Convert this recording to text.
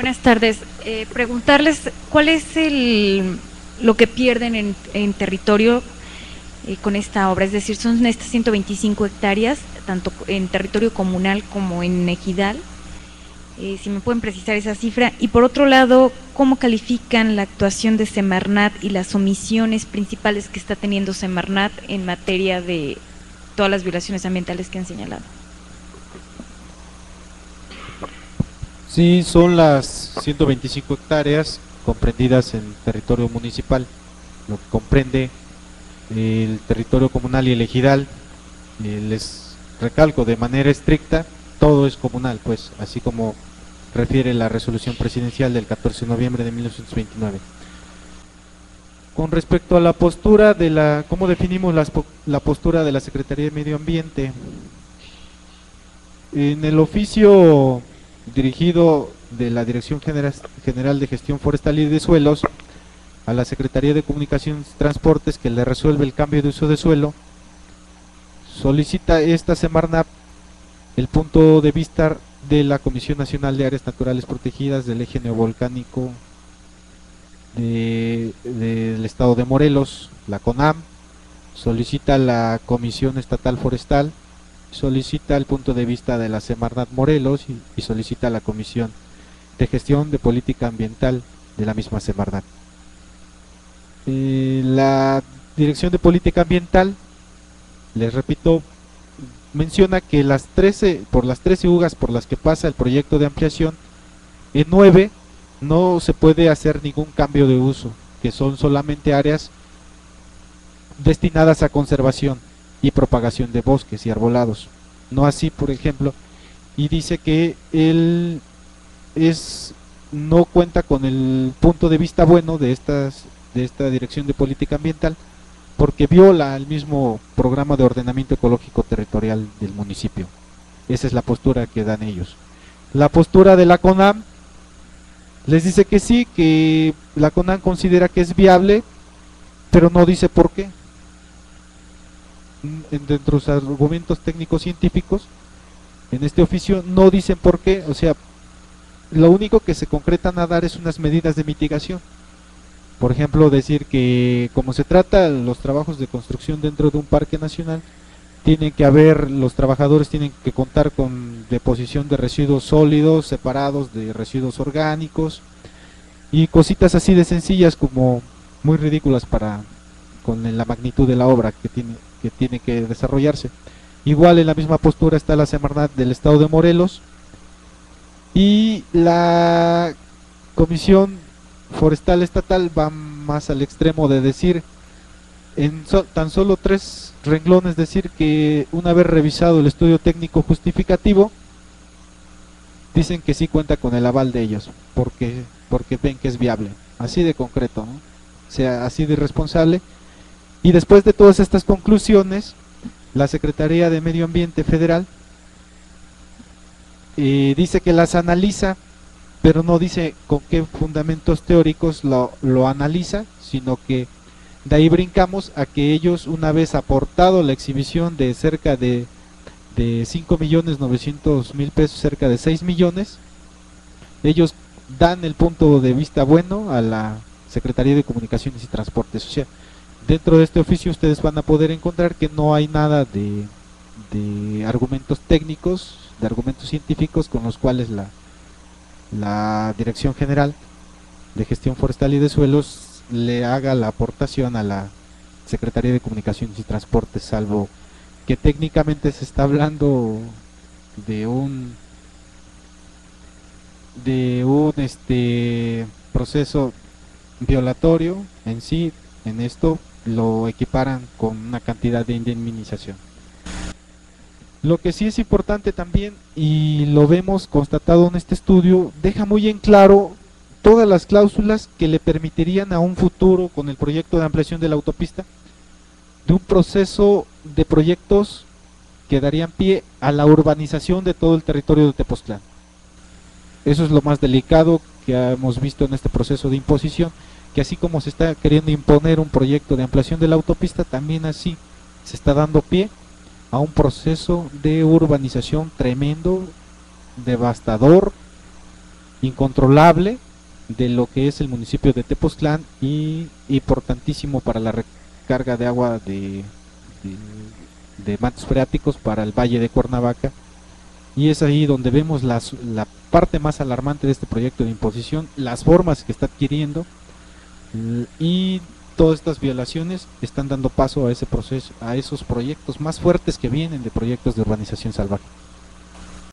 Buenas tardes. Preguntarles cuál es lo que pierden en territorio con esta obra, es decir, son estas 125 hectáreas, tanto en territorio comunal como en ejidal. Si me pueden precisar esa cifra. Y por otro lado, ¿cómo califican la actuación de Semarnat y las omisiones principales que está teniendo Semarnat en materia de todas las violaciones ambientales que han señalado? Sí, son las 125 hectáreas comprendidas en territorio municipal, lo que comprende el territorio comunal y el ejidal. Les recalco de manera estricta, todo es comunal, pues, así como refiere la resolución presidencial del 14 de noviembre de 1929. Con respecto a la postura de ¿cómo definimos la postura de la Secretaría de Medio Ambiente? En el oficio dirigido de la Dirección General de Gestión Forestal y de Suelos a la Secretaría de Comunicaciones y Transportes, que le resuelve el cambio de uso de suelo, solicita esta Semarnat el punto de vista de la Comisión Nacional de Áreas Naturales Protegidas del Eje Neovolcánico del Estado de Morelos, la CONAM, solicita la Comisión Estatal Forestal, solicita el punto de vista de la Semarnat Morelos y solicita la Comisión de Gestión de Política Ambiental de la misma Semarnat. La Dirección de Política Ambiental, les repito, menciona que por las 13 UGAs por las que pasa el proyecto de ampliación, en 9 no se puede hacer ningún cambio de uso, que son solamente áreas destinadas a conservación y propagación de bosques y arbolados. No así, por ejemplo, y dice que él no cuenta con el punto de vista bueno de esta Dirección de Política Ambiental, porque viola el mismo programa de ordenamiento ecológico territorial del municipio. Esa es la postura que dan ellos. La postura de la CONAM les dice que sí, que la CONAM considera que es viable, pero no dice por qué. Dentro de los argumentos técnicos científicos en este oficio no dicen por qué, o sea, lo único que se concretan a dar es unas medidas de mitigación. Por ejemplo, decir que como se trata los trabajos de construcción dentro de un parque nacional, los trabajadores tienen que contar con deposición de residuos sólidos separados de residuos orgánicos y cositas así de sencillas, como muy ridículas con la magnitud de la obra que tiene que desarrollarse. Igual en la misma postura está la Semarnat del Estado de Morelos y la Comisión Forestal Estatal va más al extremo de decir en tan solo 3 renglones, decir que una vez revisado el estudio técnico justificativo, dicen que sí cuenta con el aval de ellos, porque ven que es viable, así de concreto, ¿no? O sea, así de irresponsable. Y después de todas estas conclusiones, la Secretaría de Medio Ambiente Federal dice que las analiza, pero no dice con qué fundamentos teóricos lo analiza, sino que de ahí brincamos a que ellos, una vez aportado la exhibición de cerca de 5.900.000 pesos, cerca de 6 millones, ellos dan el punto de vista bueno a la Secretaría de Comunicaciones y Transportes. O sea, dentro de este oficio ustedes van a poder encontrar que no hay nada de argumentos técnicos, de argumentos científicos con los cuales la Dirección General de Gestión Forestal y de Suelos le haga la aportación a la Secretaría de Comunicaciones y Transportes, salvo que técnicamente se está hablando de un proceso violatorio en sí. En esto lo equiparan con una cantidad de indemnización. Lo que sí es importante también, y lo vemos constatado en este estudio, deja muy en claro todas las cláusulas que le permitirían a un futuro, con el proyecto de ampliación de la autopista, de un proceso de proyectos que darían pie a la urbanización de todo el territorio de Tepoztlán. Eso es lo más delicado que hemos visto en este proceso de imposición, que así como se está queriendo imponer un proyecto de ampliación de la autopista, también así se está dando pie a un proceso de urbanización tremendo, devastador, incontrolable de lo que es el municipio de Tepoztlán y importantísimo para la recarga de agua de mantos freáticos para el Valle de Cuernavaca. Y es ahí donde vemos la parte más alarmante de este proyecto de imposición, las formas que está adquiriendo, y todas estas violaciones están dando paso a ese proceso, a esos proyectos más fuertes que vienen de proyectos de urbanización salvaje.